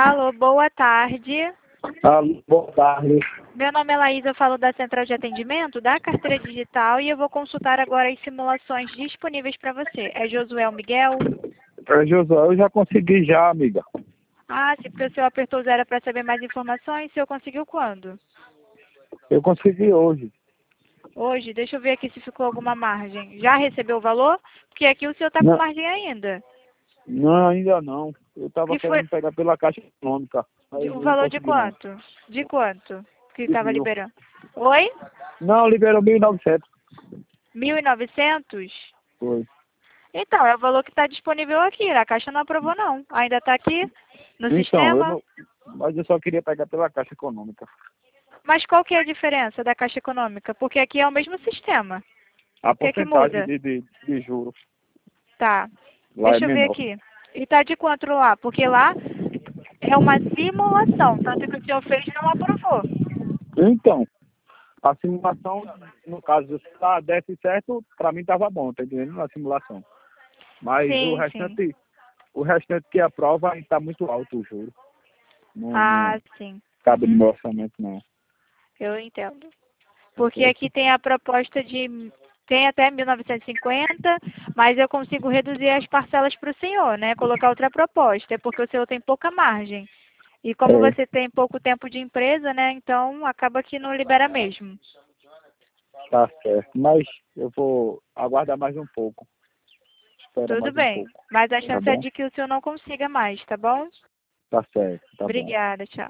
Alô, boa tarde. Alô, boa tarde. Meu nome é Laís, eu falo da Central de Atendimento da Carteira Digital e eu vou consultar agora as simulações disponíveis para você. É Josué Miguel? Josué, eu já consegui já, amiga. Ah, sim, porque o senhor apertou 0 para saber mais informações. O senhor conseguiu quando? Eu consegui hoje. Hoje? Deixa eu ver aqui se ficou alguma margem. Já recebeu o valor? Porque aqui o senhor está com Não, margem ainda. não, ainda não. Eu estava E foi querendo pegar pela Caixa Econômica, mas o eu não valor de consegui não. quanto? De quanto que De estava mil. liberando? Oi? Não, liberou 1.900. 1.900? Foi. Então, é o valor que está disponível aqui. A Caixa não aprovou, não. Ainda está aqui no Então, eu sistema. não. Mas eu só queria pegar pela Caixa Econômica. Mas qual que é a diferença da Caixa Econômica? Porque aqui é o mesmo sistema. A O que é que porcentagem muda? de juros Tá. lá é Deixa eu ver menor. aqui. E tá de quanto lá? Porque lá é uma simulação. Tanto que o senhor fez não aprovou. Então, a simulação, no caso, se tá, desse certo, pra mim tava bom, tá entendendo? Na simulação. Mas Sim, sim. o restante que aprova está muito alto o juro. Não, Ah, não sim. cabe no Uhum. meu orçamento, não. Eu entendo. Tá Porque aqui certo? tem a proposta de... Tem até 1.950, mas eu consigo reduzir as parcelas para o senhor, né? Colocar outra proposta, é porque o senhor tem pouca margem. E como É, você tem pouco tempo de empresa, né? Então acaba que não libera mesmo. tá certo. Mas eu vou aguardar mais um pouco. Espera Tudo mais um bem. pouco. Mas a Tá chance é bom? de que o senhor não consiga mais, tá bom? Tá certo, tá bom. Obrigada, tchau.